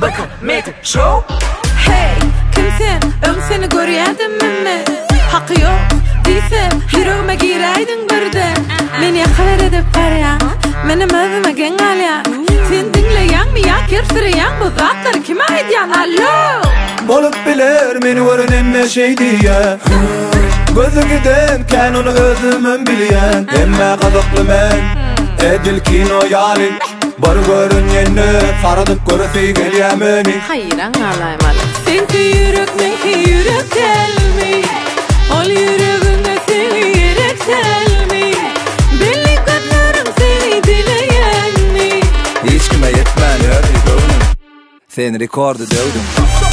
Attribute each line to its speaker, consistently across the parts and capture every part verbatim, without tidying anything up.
Speaker 1: bakın Metin Show.
Speaker 2: Hey kimsen ön seni görýärdim mi? Haqqy yok diýse ýüregime gireýdiň birden. Meni ýakalar edip barýan, menim özüme geň alýan. Sen dinleýänmi ýa kirtirýän bu zatlar kime aýdýan? Allo
Speaker 3: Bolup biler meni görünemme şey diye. Gözü giden kan onu özümün bilyen. Emme kazaklı men edil kino yarin. Bar görünýänni saradyp göresi gelýär meni.
Speaker 2: Hayran alaýmaly. Senki ýürek menki ýürek gelmi. Ol ýüregime seni ýerek selmi. Belli gözlerim seni dileýänmi.
Speaker 3: Hiç kime yetmän öýdi gönlüm. Sen rekordy döwdüm.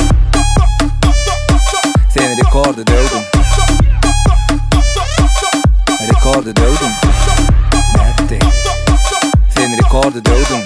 Speaker 3: Sen rekordy döwdüm. Rekordy döwdüm. Nätte. Sen rekordy döwdüm.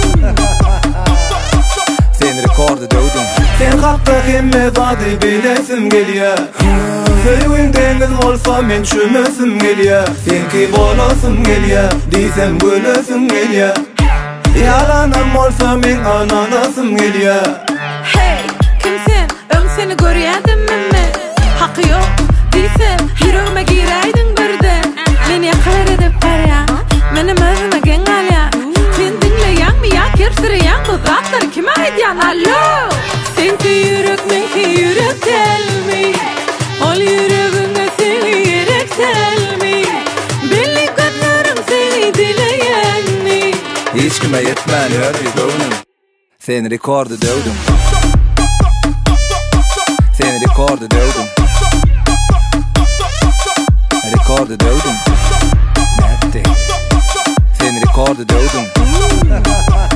Speaker 3: Sen rekordy döwdüm. Sen hakda hemme zady bilesim gelýär. Söýgün deňiz bolsa men çümesim gelýär. Senki bolasym gelýär, diýsem gölesim gelýär. Yalanam bolsa men ananasym gelýär.
Speaker 2: Hey kimsen ön seni görýärdim mi? Haqqy yok diýse ýüregime gireýdiň birden. Meni ýakalar edip barýan, menim özüme geň alýan. Sen dinleýänmi ýa kirtirýän bu zatlar kime aýdýan? Allo senki ýürek menki ýürek gelmi. Ol ýüregime seni ýerek selmi. Belli gözlerim seni dileýänmi.
Speaker 3: Hiç kime yetmän öýdi gönlüm. Sen rekordy döwdüm. Sen rekordy döwdüm. Rekordy döwdüm. Nätte. Sen rekordy döwdüm.